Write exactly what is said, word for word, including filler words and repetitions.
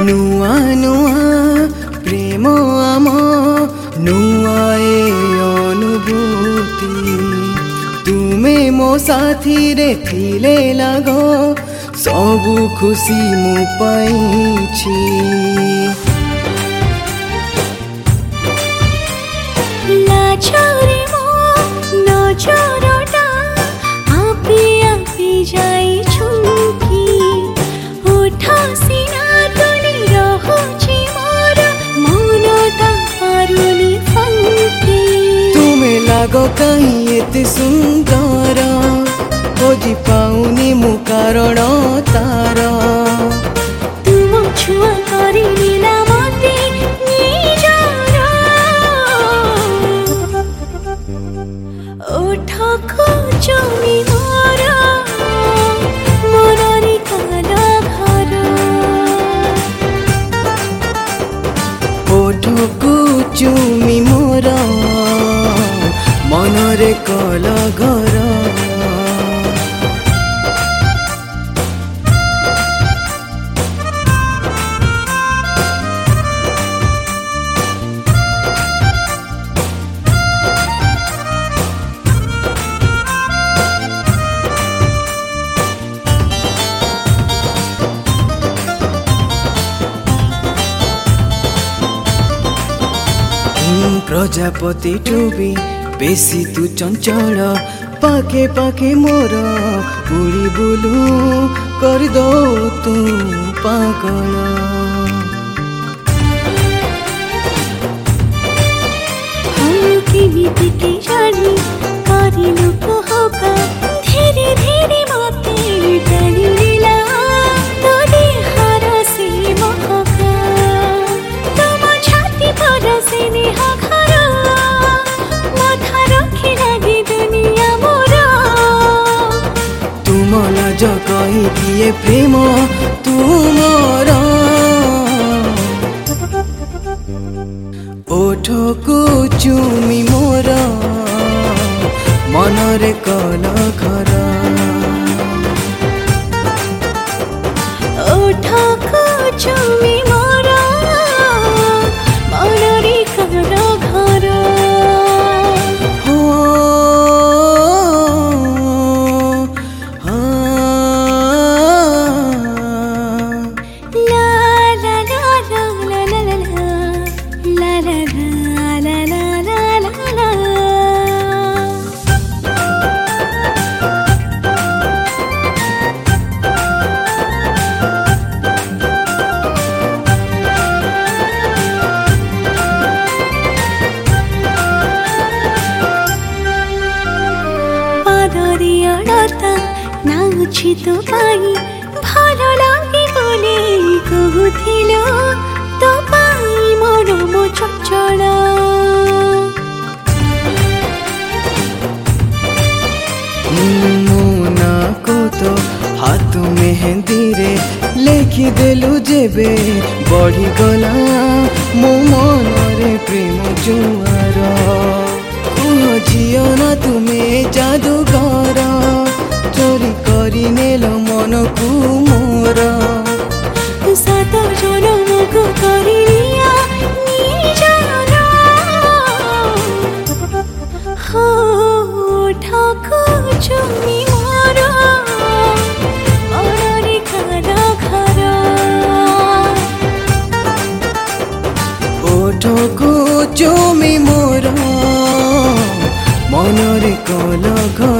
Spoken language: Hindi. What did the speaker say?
नुआ नुआ प्रेम आम नुआ ए अनुभूति तुमे मो साथी रे थिले लागो सबु खुशी मु पाइछि लाचारे मो नजरटा आपे आपे जाई छुकी उठा सिना तुनी रहुछि मोर मनटा पारुनी फंकी तुमे लागो कहीं एते सुंदर खोजी पाउनी मु कारण तार तुम छुआ करिला मते निजर ओठको जमी मोर मनरे काला घर ओठको चुमी मोर मनरे काला घर प्रजापति टुबी बेसी तू चंचल पाखे पाखे मोर उड़ी बुलू कर दो तू पागल हम केमिति के जानी करिलु कहका धीरे धीरे मते डालिला तो देहर से महका तुम छाती पर से नेहा घर माथा रखी लगी दुनिया मोरा तुम लाज कही दिए प्रेम तुमर ओठको चुमी मोर मनरे कल घर ओठको चुमी मोर मनरे काला घर हो ला ला ला ला ला ला ला ला ला ला ला ला पादरियाडता नाउछि तो पाई भल लागे बोले कहुथिलो तो पाई मोर मो चंचल मुना को तो हाथ मेहंदी रे लेखि देलु जेबे बढ़ी गला मो मनरे प्रेम जुआर कुह झियो ना तुमे जादूगर चोरी करी नेल मन को मोर सात जनम को करिया निजर हो ठाको चुमी मोर मनरे काला घर ओठको चुमी मोर मनरे कल घर